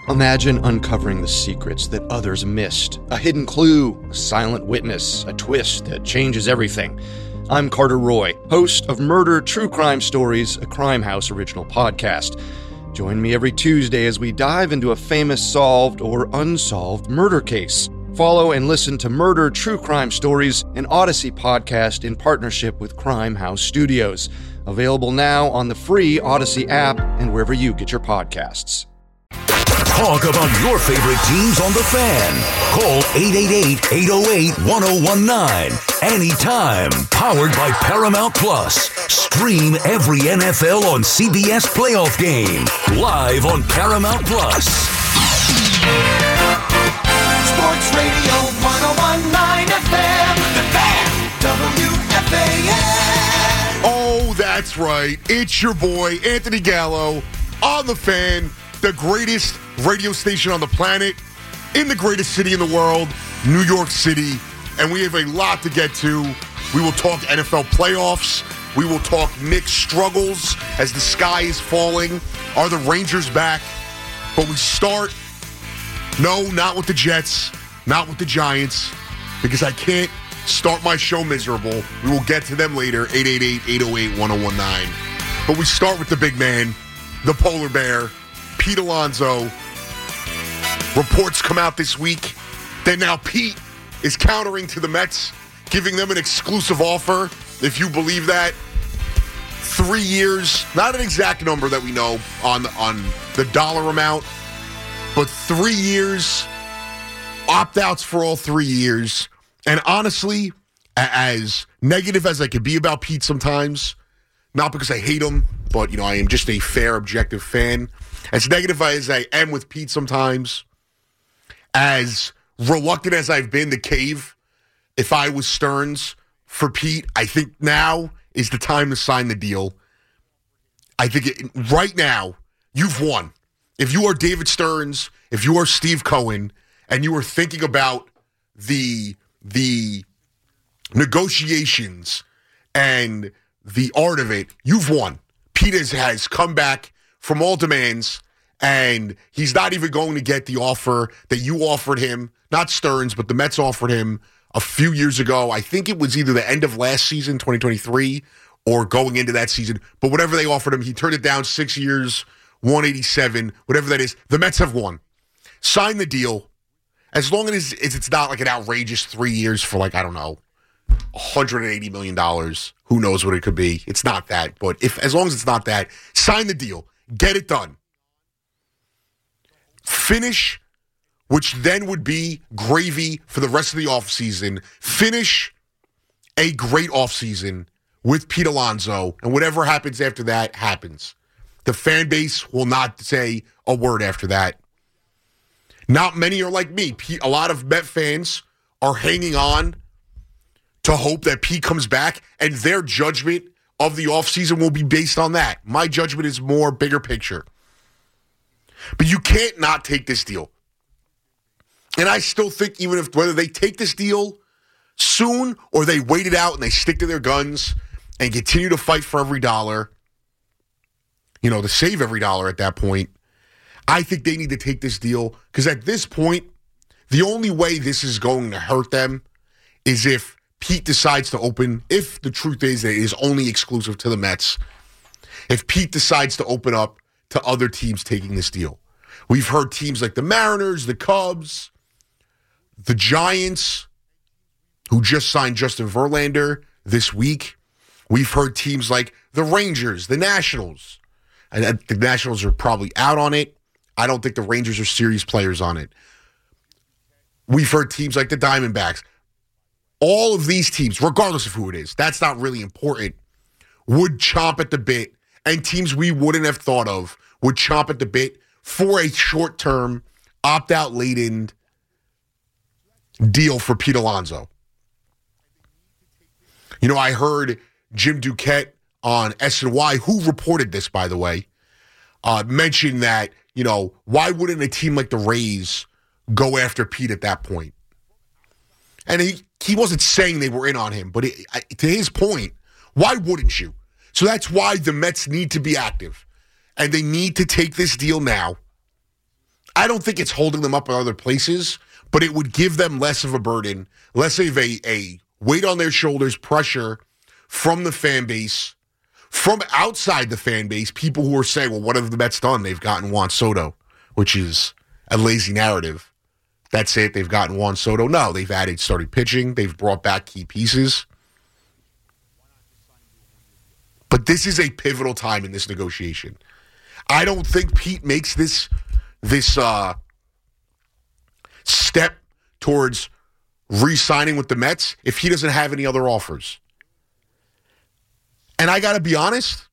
Imagine uncovering the secrets that others missed. A hidden clue, a silent witness, a twist that changes everything. I'm Carter Roy, host of Murder True Crime Stories, a Crime House original podcast. Join me every Tuesday as we dive into a famous solved or unsolved murder case. Follow and listen to Murder True Crime Stories, an Odyssey podcast in partnership with Crime House Studios. Available now on the free Odyssey app and wherever you get your podcasts. Talk about your favorite teams on The Fan. Call 888-808-1019. Anytime. Powered by Paramount Plus. Stream every NFL on CBS playoff game. Live on Paramount Plus. Sports Radio 1019 FM. The Fan. WFAN. Oh, that's right. It's your boy, Anthony Gallo, on The Fan. The greatest radio station on the planet, in the greatest city in the world, New York City. And we have a lot to get to. We will talk NFL playoffs. We will talk Knicks struggles as the sky is falling. Are the Rangers back? But we start, no, not with the Jets, not with the Giants, because I can't start my show miserable. We will get to them later, 888-808-1019. But we start with the big man, the polar bear, Pete Alonso. Reports come out this week that now Pete is countering to the Mets, giving them an exclusive offer, if you believe that. 3 years, not an exact number that we know on the dollar amount, but 3 years, opt-outs for all 3 years. And honestly, as negative as I could be about Pete sometimes, not because I hate him, but, I am just a fair, objective fan. As negative as I am with Pete sometimes, as reluctant as I've been to cave, if I was Stearns for Pete, I think now is the time to sign the deal. I think right now, you've won. If you are David Stearns, if you are Steve Cohen, and you are thinking about the negotiations and the art of it, you've won. Pete has come back from all demands, and he's not even going to get the offer that you offered him, not Stearns, but the Mets offered him a few years ago. I think it was either the end of last season, 2023, or going into that season. But whatever they offered him, he turned it down. 6 years, 187, whatever that is. The Mets have won. Sign the deal. As long as it's not like an outrageous 3 years for $180 million. Who knows what it could be? It's not that. But as long as it's not that, sign the deal. Get it done. Finish, which then would be gravy for the rest of the offseason. Finish a great offseason with Pete Alonso, and whatever happens after that happens. The fan base will not say a word after that. Not many are like me. A lot of Met fans are hanging on to hope that Pete comes back, and their judgment of the offseason will be based on that. My judgment is more bigger picture. But you can't not take this deal. And I still think whether they take this deal soon or they wait it out and they stick to their guns and continue to fight for every dollar, to save every dollar at that point, I think they need to take this deal, because at this point, the only way this is going to hurt them is if Pete decides to open, if the truth is that it is only exclusive to the Mets, if Pete decides to open up to other teams taking this deal. We've heard teams like the Mariners, the Cubs, the Giants, who just signed Justin Verlander this week. We've heard teams like the Rangers, the Nationals. And the Nationals are probably out on it. I don't think the Rangers are serious players on it. We've heard teams like the Diamondbacks. All of these teams, regardless of who it is, that's not really important, would chomp at the bit, and teams we wouldn't have thought of would chomp at the bit for a short-term, opt-out laden deal for Pete Alonso. I heard Jim Duquette on SNY, who reported this, by the way, mention that, why wouldn't a team like the Rays go after Pete at that point? And he wasn't saying they were in on him, but to his point, why wouldn't you? So that's why the Mets need to be active, and they need to take this deal now. I don't think it's holding them up in other places, but it would give them less of a burden, less of a weight on their shoulders, pressure from the fan base, from outside the fan base, people who are saying, well, what have the Mets done? They've gotten Juan Soto, which is a lazy narrative. That's it. They've gotten Juan Soto. No, they've added starting pitching. They've brought back key pieces. But this is a pivotal time in this negotiation. I don't think Pete makes this step towards re-signing with the Mets if he doesn't have any other offers. And I got to be honest,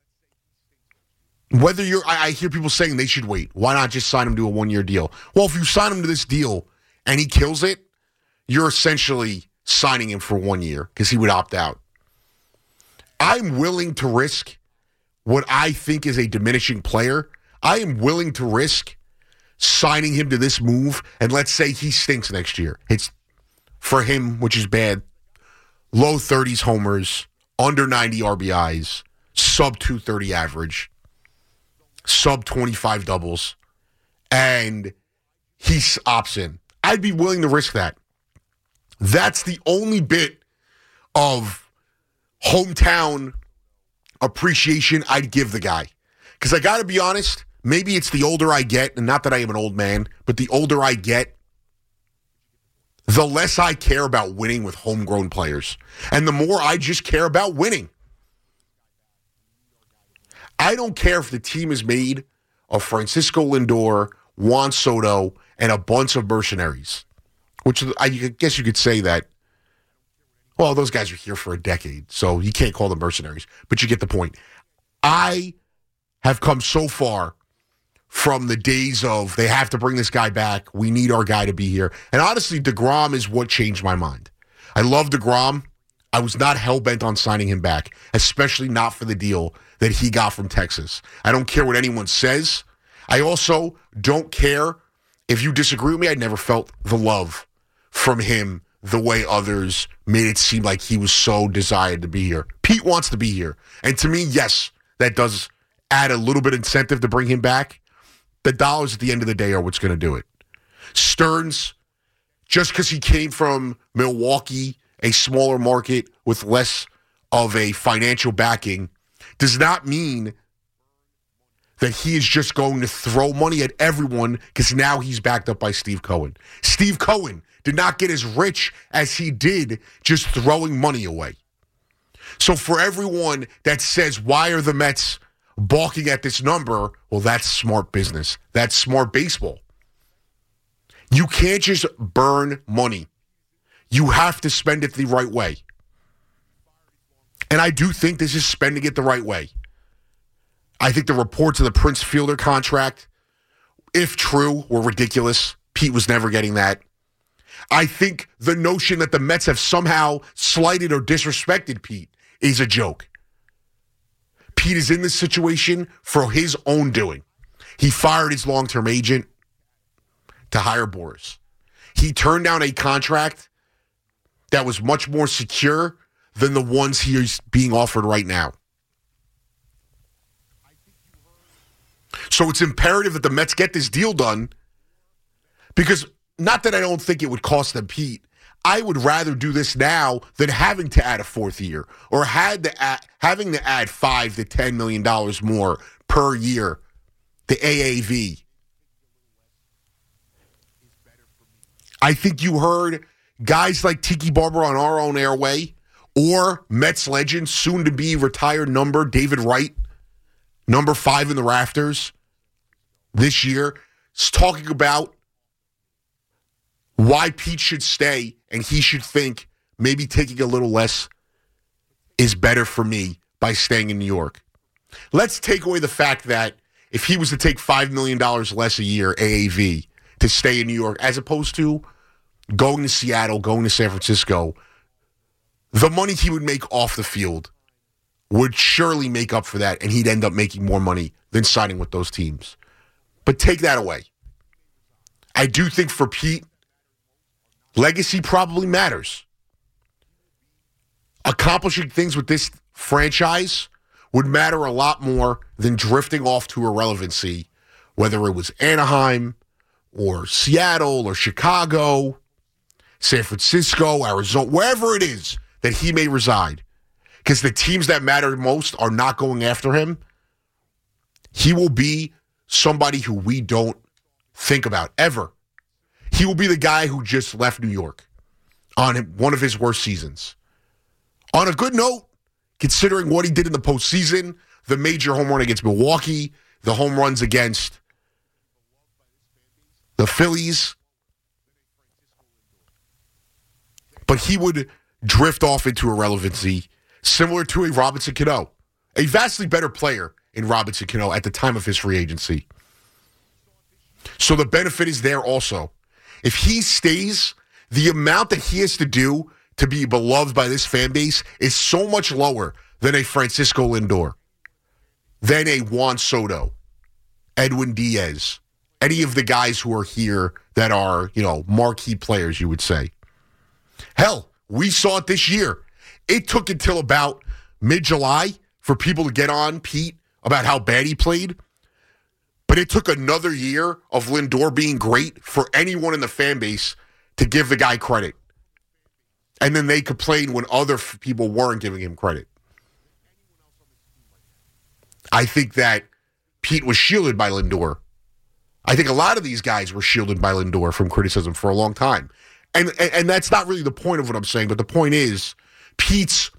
I hear people saying they should wait. Why not just sign him to a one-year deal? Well, if you sign him to this deal and he kills it, you're essentially signing him for 1 year because he would opt out. I'm willing to risk what I think is a diminishing player. I am willing to risk signing him to this move, and let's say he stinks next year. It's for him, which is bad, low 30s homers, under 90 RBIs, sub 230 average, sub 25 doubles, and he opts in. I'd be willing to risk that. That's the only bit of hometown appreciation I'd give the guy. Because I got to be honest, maybe it's the older I get, and not that I am an old man, but the older I get, the less I care about winning with homegrown players. And the more I just care about winning. I don't care if the team is made of Francisco Lindor, Juan Soto, and a bunch of mercenaries. Which I guess you could say that, well, those guys are here for a decade, so you can't call them mercenaries. But you get the point. I have come so far from the days of they have to bring this guy back. We need our guy to be here. And honestly, DeGrom is what changed my mind. I love DeGrom. I was not hell-bent on signing him back, especially not for the deal that he got from Texas. I don't care what anyone says. I also don't care if you disagree with me. I never felt the love from him the way others made it seem like he was so desired to be here. Pete wants to be here. And to me, yes, that does add a little bit of incentive to bring him back. The dollars at the end of the day are what's going to do it. Stearns, just because he came from Milwaukee, a smaller market with less of a financial backing, does not mean that he is just going to throw money at everyone because now he's backed up by Steve Cohen. Steve Cohen did not get as rich as he did just throwing money away. So for everyone that says, why are the Mets balking at this number? Well, that's smart business. That's smart baseball. You can't just burn money. You have to spend it the right way. And I do think this is spending it the right way. I think the reports of the Prince Fielder contract, if true, were ridiculous. Pete was never getting that. I think the notion that the Mets have somehow slighted or disrespected Pete is a joke. Pete is in this situation for his own doing. He fired his long-term agent to hire Boris. He turned down a contract that was much more secure than the ones he is being offered right now. So it's imperative that the Mets get this deal done because not that I don't think it would cost them Pete. I would rather do this now than having to add a fourth year or having to add $5 to $10 million more per year, the AAV. I think you heard guys like Tiki Barber on our own airway or Mets legend, soon-to-be retired number David Wright, number 5 in the rafters this year, is talking about why Pete should stay and he should think maybe taking a little less is better for me by staying in New York. Let's take away the fact that if he was to take $5 million less a year AAV to stay in New York as opposed to going to Seattle, going to San Francisco, the money he would make off the field would surely make up for that, and he'd end up making more money than signing with those teams. But take that away. I do think for Pete, legacy probably matters. Accomplishing things with this franchise would matter a lot more than drifting off to irrelevancy, whether it was Anaheim, or Seattle or Chicago, San Francisco, Arizona, wherever it is that he may reside, because the teams that matter most are not going after him, he will be somebody who we don't think about ever. He will be the guy who just left New York on one of his worst seasons. On a good note, considering what he did in the postseason, the major home run against Milwaukee, the home runs against the Phillies. But he would drift off into irrelevancy, similar to a Robinson Cano, a vastly better player in Robinson Cano at the time of his free agency. So the benefit is there also. If he stays, the amount that he has to do to be beloved by this fan base is so much lower than a Francisco Lindor, than a Juan Soto, Edwin Diaz, any of the guys who are here that are, marquee players, you would say. Hell, we saw it this year. It took until about mid-July for people to get on Pete about how bad he played. But it took another year of Lindor being great for anyone in the fan base to give the guy credit. And then they complained when other people weren't giving him credit. I think that Pete was shielded by Lindor. I think a lot of these guys were shielded by Lindor from criticism for a long time. And that's not really the point of what I'm saying, but the point is Pete's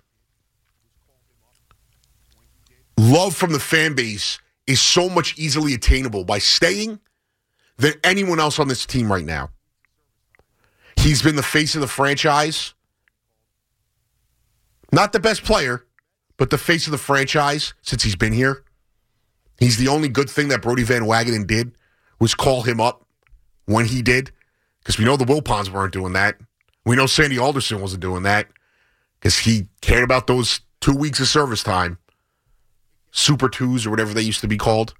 love from the fan base is so much easily attainable by staying than anyone else on this team right now. He's been the face of the franchise. Not the best player, but the face of the franchise since he's been here. He's the only good thing that Brodie Van Wagenen did was call him up when he did, because we know the Wilpons weren't doing that. We know Sandy Alderson wasn't doing that because he cared about those 2 weeks of service time. Super Twos or whatever they used to be called.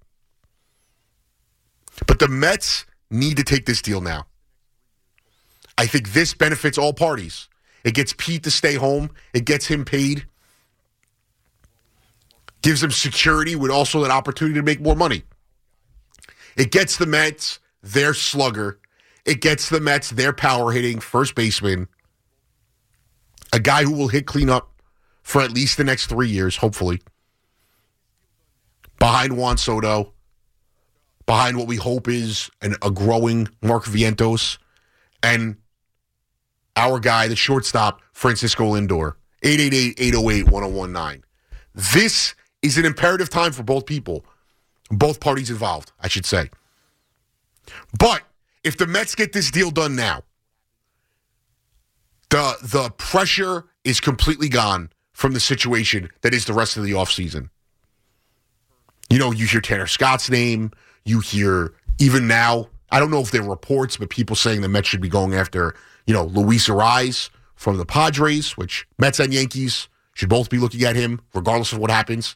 But the Mets need to take this deal now. I think this benefits all parties. It gets Pete to stay home. It gets him paid. Gives him security with also an opportunity to make more money. It gets the Mets their slugger. It gets the Mets their power-hitting first baseman. A guy who will hit cleanup for at least the next 3 years, hopefully. Behind Juan Soto. Behind what we hope is a growing Mark Vientos. And our guy, the shortstop, Francisco Lindor. 888-808-1019. This is an imperative time for both people. Both parties involved, I should say. But if the Mets get this deal done now, the pressure is completely gone from the situation that is the rest of the offseason. You hear Tanner Scott's name. You hear, even now, I don't know if there are reports, but people saying the Mets should be going after, Luis Arraez from the Padres, which Mets and Yankees should both be looking at him, regardless of what happens.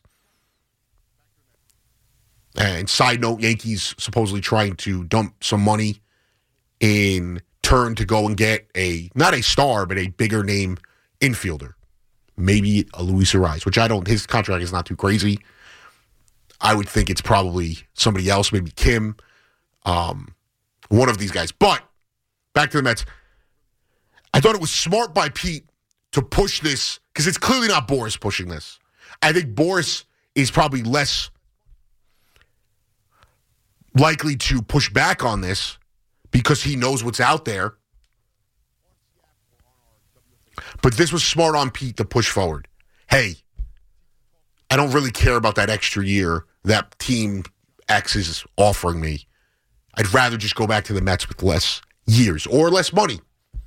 And side note, Yankees supposedly trying to dump some money in turn to go and get not a star, but a bigger name infielder. Maybe a Luis Arraez, which his contract is not too crazy. I would think it's probably somebody else, maybe Kim, one of these guys. But back to the Mets. I thought it was smart by Pete to push this, because it's clearly not Boris pushing this. I think Boris is probably less likely to push back on this because he knows what's out there. But this was smart on Pete to push forward. Hey, I don't really care about that extra year that Team X is offering me. I'd rather just go back to the Mets with less years or less money.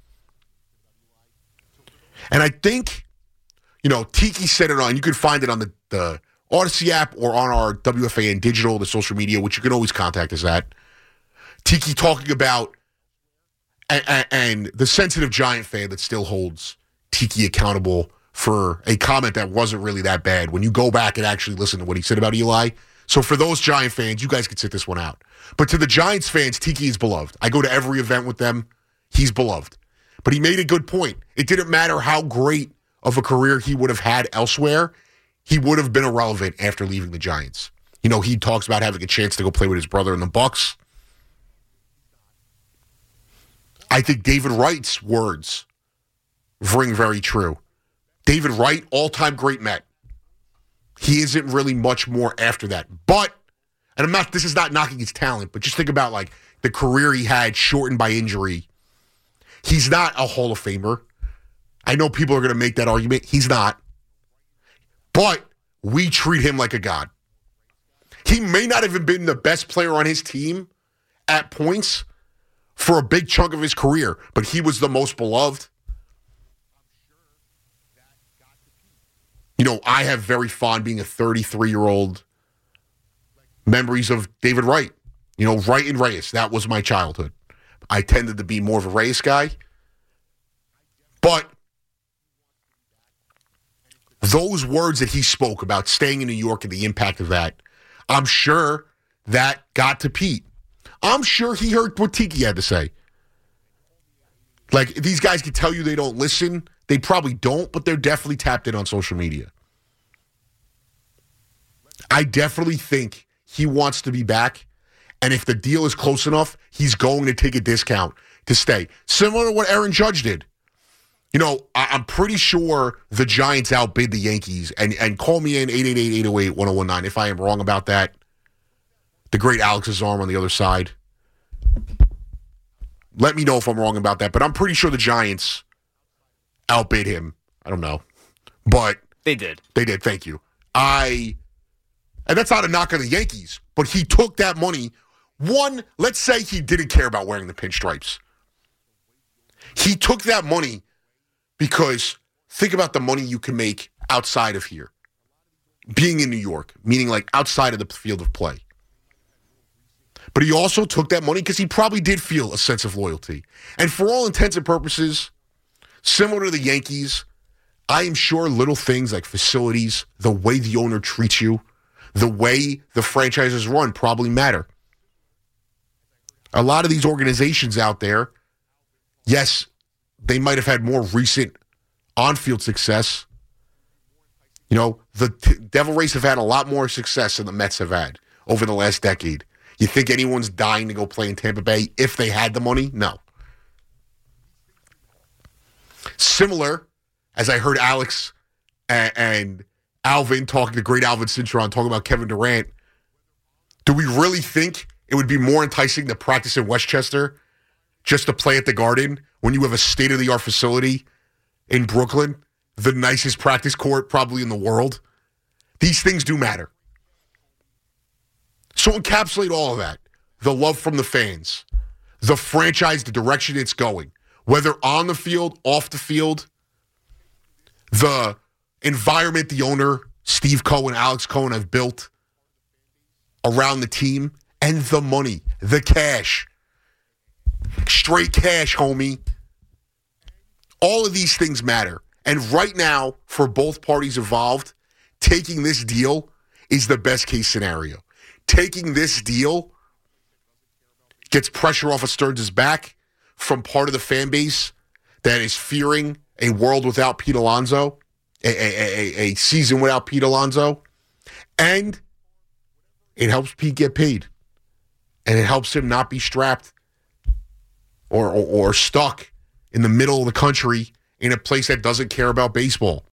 And I think, Tiki said it on, you can find it on the Odyssey app or on our WFAN digital, the social media, which you can always contact us at. Tiki talking about, and the sensitive Giant fan that still holds Tiki accountable for a comment that wasn't really that bad when you go back and actually listen to what he said about Eli. So for those Giant fans, you guys can sit this one out. But to the Giants fans, Tiki is beloved. I go to every event with them. He's beloved. But he made a good point. It didn't matter how great of a career he would have had elsewhere. He would have been irrelevant after leaving the Giants. He talks about having a chance to go play with his brother in the Bucks. I think David Wright's words ring very true. David Wright, all-time great Met. He isn't really much more after that. But, and this is not knocking his talent, but just think about like the career he had shortened by injury. He's not a Hall of Famer. I know people are going to make that argument. He's not. But we treat him like a god. He may not have been the best player on his team at points for a big chunk of his career, but he was the most beloved. You know, I have very fond, being a 33-year-old, memories of David Wright. You know, Wright and Reyes, that was my childhood. I tended to be more of a Reyes guy. But those words that he spoke about staying in New York and the impact of that, I'm sure that got to Pete. I'm sure he heard what Tiki had to say. Like, these guys can tell you they don't listen. They probably don't, but they're definitely tapped in on social media. I definitely think he wants to be back, and if the deal is close enough, he's going to take a discount to stay. Similar to what Aaron Judge did. You know, I'm pretty sure the Giants outbid the Yankees, and call me in 888-808-1019 if I am wrong about that. The great Alex Azarm on the other side. Let me know if I'm wrong about that, but I'm pretty sure the Giants outbid him. I don't know. But they did. They did, thank you. And that's not a knock on the Yankees, but he took that money. One, let's say he didn't care about wearing the pinstripes. He took that money because think about the money you can make outside of here. Being in New York, meaning like outside of the field of play. But he also took that money because he probably did feel a sense of loyalty. And for all intents and purposes, similar to the Yankees, I am sure little things like facilities, the way the owner treats you, the way the franchise is run probably matter. A lot of these organizations out there, yes, they might have had more recent on-field success. You know, the Devil Rays have had a lot more success than the Mets have had over the last decade. You think anyone's dying to go play in Tampa Bay if they had the money? No. Similar, as I heard Alex and Alvin talking, the great Alvin Cintron talking about Kevin Durant, do we really think it would be more enticing to practice in Westchester just to play at the Garden when you have a state-of-the-art facility in Brooklyn, the nicest practice court probably in the world? These things do matter. So encapsulate all of that. The love from the fans, the franchise, the direction it's going, whether on the field, off the field, the environment the owner, Steve Cohen, Alex Cohen, have built around the team, and the money, the cash. Straight cash, homie. All of these things matter. And right now, for both parties involved, taking this deal is the best case scenario. Taking this deal gets pressure off of Stearns' back from part of the fan base that is fearing a world without Pete Alonso, a season without Pete Alonso, and it helps Pete get paid. And it helps him not be strapped or stuck in the middle of the country in a place that doesn't care about baseball.